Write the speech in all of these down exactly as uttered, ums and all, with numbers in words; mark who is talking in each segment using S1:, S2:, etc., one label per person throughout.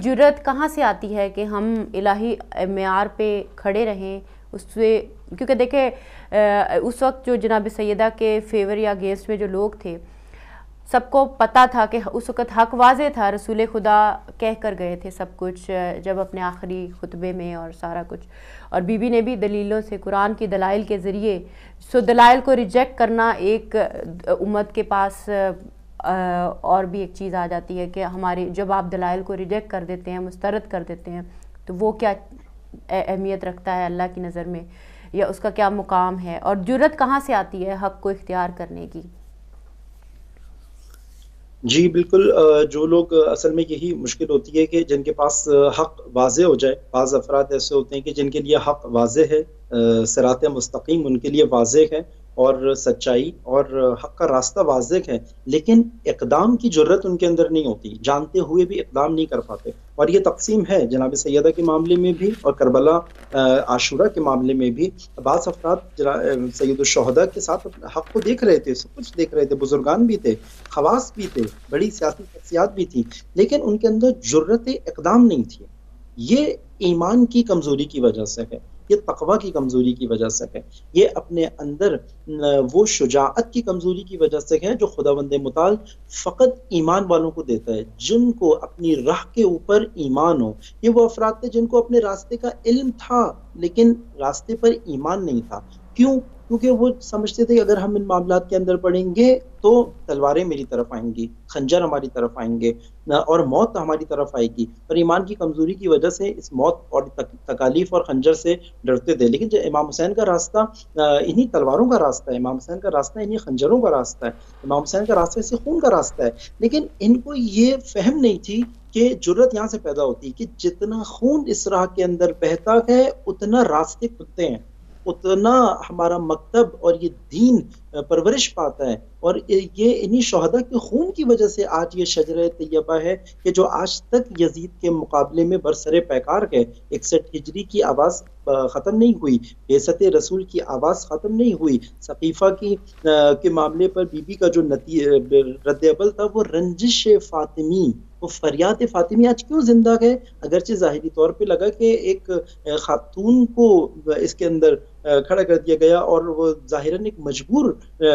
S1: جرأت کہاں سے آتی ہے کہ ہم الہی معیار پہ کھڑے رہیں اس سے؟ کیونکہ دیکھیں اس وقت جو جناب سیدہ کے فیور یا اگینسٹ میں جو لوگ تھے، سب کو پتہ تھا کہ اس وقت حق واضح تھا، رسول خدا کہہ کر گئے تھے سب کچھ جب اپنے آخری خطبے میں اور سارا کچھ، اور بی بی نے بھی دلیلوں سے، قرآن کی دلائل کے ذریعے، سو دلائل کو ریجیکٹ کرنا ایک امت کے پاس اور بھی ایک چیز آ جاتی ہے کہ ہماری جب آپ دلائل کو ریجیکٹ کر دیتے ہیں، مسترد کر دیتے ہیں، تو وہ کیا اہمیت رکھتا ہے اللہ کی نظر میں، یا اس کا کیا مقام ہے؟ اور جرأت کہاں سے آتی ہے حق کو اختیار کرنے کی؟
S2: جی بالکل، جو لوگ اصل میں یہی مشکل ہوتی ہے کہ جن کے پاس حق واضح ہو جائے. بعض افراد ایسے ہوتے ہیں کہ جن کے لیے حق واضح ہے، صراط مستقیم ان کے لیے واضح ہے، اور سچائی اور حق کا راستہ واضح ہے، لیکن اقدام کی جرت ان کے اندر نہیں ہوتی، جانتے ہوئے بھی اقدام نہیں کر پاتے. اور یہ تقسیم ہے جناب سیدہ کے معاملے میں بھی اور کربلا عاشورہ کے معاملے میں بھی. بعض افراد سید الشہداء کے ساتھ حق کو دیکھ رہے تھے، سب کچھ دیکھ رہے تھے، بزرگان بھی تھے، خواص بھی تھے، بڑی سیاسی شخصیات بھی تھی، لیکن ان کے اندر جرت اقدام نہیں تھی. یہ ایمان کی کمزوری کی وجہ سے ہے، یہ تقوی کی کمزوری کی وجہ سے ہے، یہ اپنے اندر وہ شجاعت کی کمزوری کی وجہ سے ہے جو خداوند متعال فقط ایمان والوں کو دیتا ہے، جن کو اپنی راہ کے اوپر ایمان ہو. یہ وہ افراد تھے جن کو اپنے راستے کا علم تھا لیکن راستے پر ایمان نہیں تھا. کیوں؟ کیونکہ وہ سمجھتے تھے کہ اگر ہم ان معاملات کے اندر پڑیں گے تو تلواریں میری طرف آئیں گی، خنجر ہماری طرف آئیں گے، اور موت ہماری طرف آئے گی. اور ایمان کی کمزوری کی وجہ سے اس موت اور تکالیف اور خنجر سے ڈرتے تھے. لیکن جو امام حسین کا راستہ انہی تلواروں کا راستہ ہے، امام حسین کا راستہ انہی خنجروں کا راستہ ہے، امام حسین کا راستہ اسی خون کا راستہ ہے. لیکن ان کو یہ فہم نہیں تھی کہ جرت یہاں سے پیدا ہوتی ہے کہ جتنا خون اس راہ کے اندر بہتا ہے اتنا راستے کھلتے ہیں، اتنا ہمارا مکتب اور یہ دین پرورش پاتا ہے. اور یہ انہی شہداء کے خون کی وجہ سے آج یہ شجرہ طیبہ ہے کہ جو آج تک یزید کے مقابلے میں برسر پیکار ہے. اکسٹھ ہجری کی آواز ختم نہیں ہوئی، بعثت رسول کی آواز ختم نہیں ہوئی. سقیفہ کی کے معاملے پر بی بی کا جو رد عمل تھا وہ رنجش فاطمی، وہ فریاد فاطمی آج کیوں زندہ ہے؟ اگرچہ ظاہری طور پہ لگا کہ ایک خاتون کو اس کے اندر کھڑا کر دیا گیا اور وہ ظاہراً ایک مجبور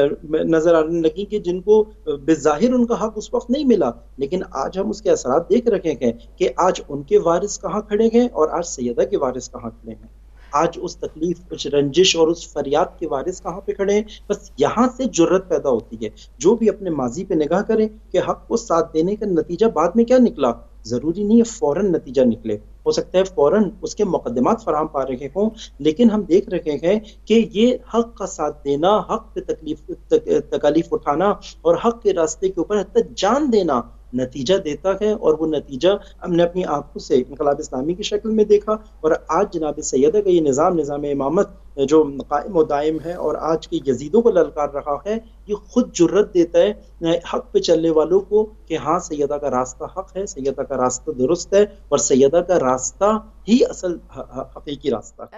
S2: نظر آنے لگی کہ جن کو بظاہر ان کا حق اس وقت نہیں ملا. لیکن آج ہم اس کے اثرات دیکھ رکھے ہیں کہ آج ان کے وارث کہاں کھڑے ہیں اور آج سیدہ کے وارث کہاں کھڑے ہیں. آج اس تکلیف، اس رنجش اور اس فریاد کے وارث کہاں پہ کھڑے ہیں؟ بس یہاں سے جرت پیدا ہوتی ہے. جو بھی اپنے ماضی پہ نگاہ کرے کہ حق کو ساتھ دینے کا نتیجہ بعد میں کیا نکلا، ضروری نہیں ہے فوراً نتیجہ نکلے، ہو سکتا ہے فوراً اس کے مقدمات فراہم پا رہے ہوں، لیکن ہم دیکھ رہے ہیں کہ یہ حق کا ساتھ دینا، حق پہ تکلیف تکالیف اٹھانا اور حق کے راستے کے اوپر حتی جان دینا نتیجہ دیتا ہے. اور وہ نتیجہ ہم نے اپنی آنکھوں سے انقلاب اسلامی کی شکل میں دیکھا. اور آج جناب سیدہ کا یہ نظام، نظام امامت جو قائم و دائم ہے اور آج کے یزیدوں کو للکار رہا ہے، یہ خود جرت دیتا ہے حق پہ چلنے والوں کو کہ ہاں سیدہ کا راستہ حق ہے، سیدہ کا راستہ درست ہے، اور سیدہ کا راستہ ہی اصل حقیقی راستہ ہے.